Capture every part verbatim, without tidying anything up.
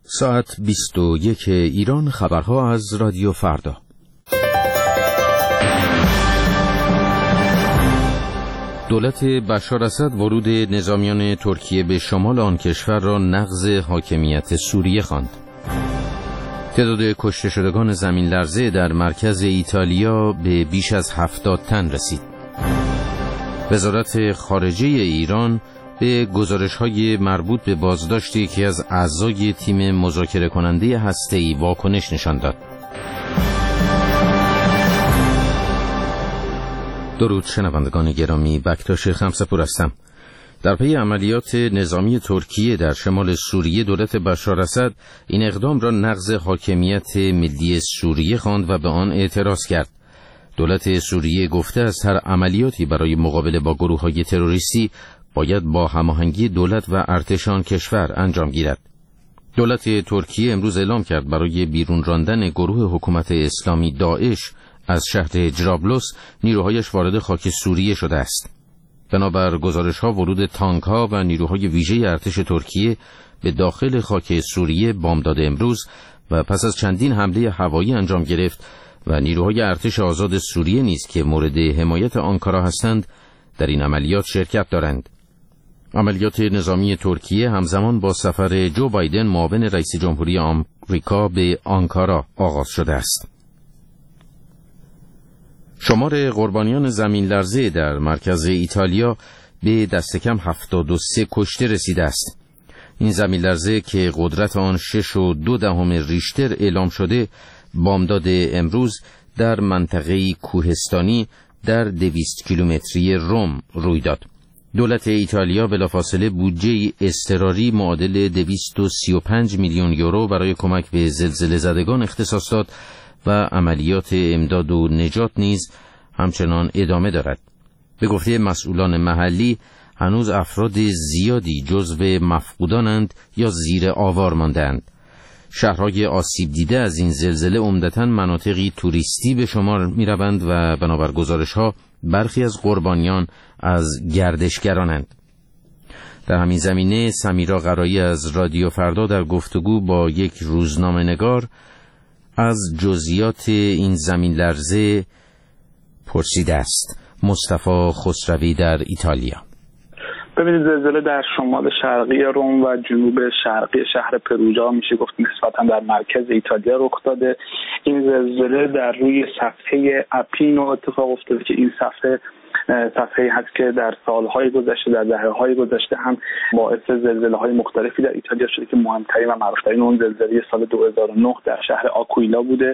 ساعت بیست و یک ایران. خبرها از رادیو فردا. دولت بشار اسد ورود نظامیان ترکیه به شمال آن کشور را نقض حاکمیت سوریه خواند. تعداد کشته شدگان زمین لرزه در مرکز ایتالیا به بیش از هفتاد تن رسید. وزارت خارجه ایران به گزارش‌های مربوط به بازداشت یکی از اعضای تیم مذاکره کننده هسته‌ای واکنش نشان داد. درود شنوندگان گرامی، بکتاش خمسه‌پور هستم. در پی عملیات نظامی ترکیه در شمال سوریه، دولت بشار اسد این اقدام را نقض حاکمیت ملی سوریه خواند و به آن اعتراض کرد. دولت سوریه گفته است هر عملیاتی برای مقابله با گروه‌های تروریستی باید با هماهنگی دولت و ارتش آن کشور انجام گیرد. دولت ترکیه امروز اعلام کرد برای بیرون راندن گروه حکومت اسلامی داعش از شهر جرابلس نیروهایش وارد خاک سوریه شده است. بنابر گزارش‌ها ورود تانک‌ها و نیروهای ویژه ارتش ترکیه به داخل خاک سوریه بامداد امروز و پس از چندین حمله هوایی انجام گرفت و نیروهای ارتش آزاد سوریه نیز که مورد حمایت آنکارا هستند در این عملیات شرکت دارند. عملیات نظامی ترکیه همزمان با سفر جو بایدن معاون رئیس جمهوری آمریکا به آنکارا آغاز شده است. شمار قربانیان زمین لرزه در مرکز ایتالیا به دست کم هفتاد و سه کشته رسیده است. این زمین لرزه که قدرت آن شش و دو دهم ریشتر اعلام شده، بامداد امروز در منطقه کوهستانی در دویست کیلومتری روم روی داد. دولت ایتالیا بلافاصله بودجه اضطراری معادل دویست و سی و پنج میلیون یورو برای کمک به زلزله زدگان اختصاص داد و عملیات امداد و نجات نیز همچنان ادامه دارد. به گفته مسئولان محلی هنوز افراد زیادی جزو مفقودانند یا زیر آوار مانده‌اند. شهرهای آسیب دیده از این زلزله عمدتاً مناطقی توریستی به شمار می‌روند و بنابر گزارش‌ها برخی از قربانیان از گردشگرانند. در همین زمینه سمیرا قرایی از رادیو فردا در گفتگو با یک روزنامه‌نگار از جزئیات این زمین لرزه پرسیده است. مصطفی خسروی در ایتالیا. ببینید، زلزله در شمال شرقی روم و جنوب شرقی شهر پروجا میشه گفت نسبتا در مرکز ایتالیا رخ داده. این زلزله در روی صفحه اپینو اتفاق افتاده که این صفحه صفحه‌ای هست که در سالهای گذشته، در دهه‌های گذشته هم باعث زلزله‌های مختلفی در ایتالیا شده که مهمترین و معروف‌ترین اون زلزله سال دو هزار و نه در شهر آکویلا بوده.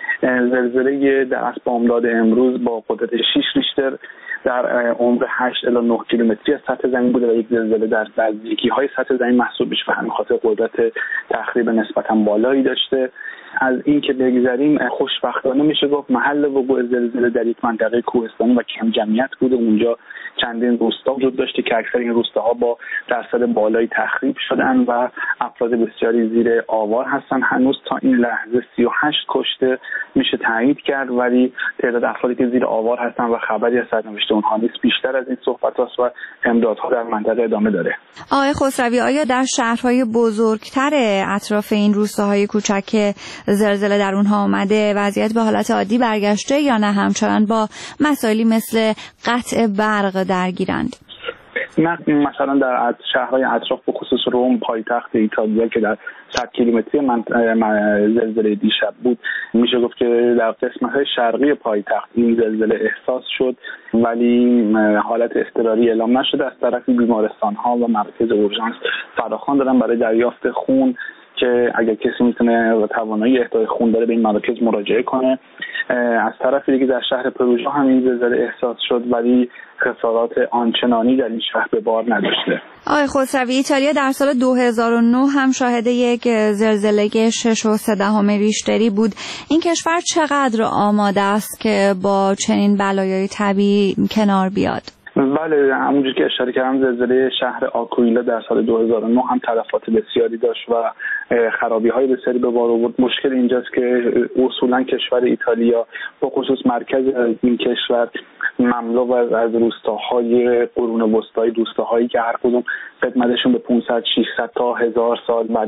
زلزله در اصل بامداد امروز با قدرت شش ریشتر در عمق هشت الی نه کیلومتری از سطح زمین بوده و یک زلزله در نزدیکی‌های سطح زمین محسوب میشه و همین خاطر قدرت تخریب نسبتاً بالایی داشته. از این که بگذریم، خوشبختانه میشه گفت محل وقوع زلزله در یک منطقه کوهستانی و کم جمعیت بوده. اونجا چندین روستا وجود داشته که اکثر این روستاها با درصد بالایی تخریب شدن و افراد بسیاری زیر آوار هستن. هنوز تا این لحظه سی و هشت کشته میشه تایید کرد، ولی تعداد افرادی که زیر آوار هستن و خبری از سرنوشت اونها نیست بیشتر از این صحبت هست و امدادها در منطقه ادامه داره. آقای خسروی، آیا در شهرهای بزرگتر اطراف این روستاهای کوچک زلزله در اونها آمده وضعیت به حالت عادی برگشته یا نه همچنان با مسائلی مثل قطع برق درگیرند؟ نه، مثلا در شهرهای اطراف به خصوص روم پایتخت ایتالیا که در صد کیلومتری من زلزله دیشب بود، میشه گفت که در قسمت‌های شرقی پایتخت این زلزله احساس شد ولی حالت اضطراری اعلام نشده. از طرفی بیمارستان‌ها و مراکز اورژانس فراخوان دارن برای دریافت خون که اگر کسی میتونه و توانایی اهدای خون داره به این مراکز مراجعه کنه. از طرف دیگه در شهر پروژا هم این زلزله احساس شد ولی خسارات آنچنانی در این شهر به بار نداشته. آقای خسروی، ایتالیا در سال دو هزار و نه هم شاهد یک زلزله شش و سه دهم ریشتری بود. این کشور چقدر آماده است که با چنین بلایای طبیعی کنار بیاد؟ بله، همونجوری که اشاره کردم زلزله شهر آکویلا در سال دو هزار و نه هم تلفات بسیاری داشت و خرابی‌های بسیاری به بار آورد. مشکل اینجاست که اصولاً کشور ایتالیا به خصوص مرکز این کشور مملو از روستاهای قرون وسطایی، روستاهایی که هر کدوم قدمتشون به پانصد ششصد تا هزار سال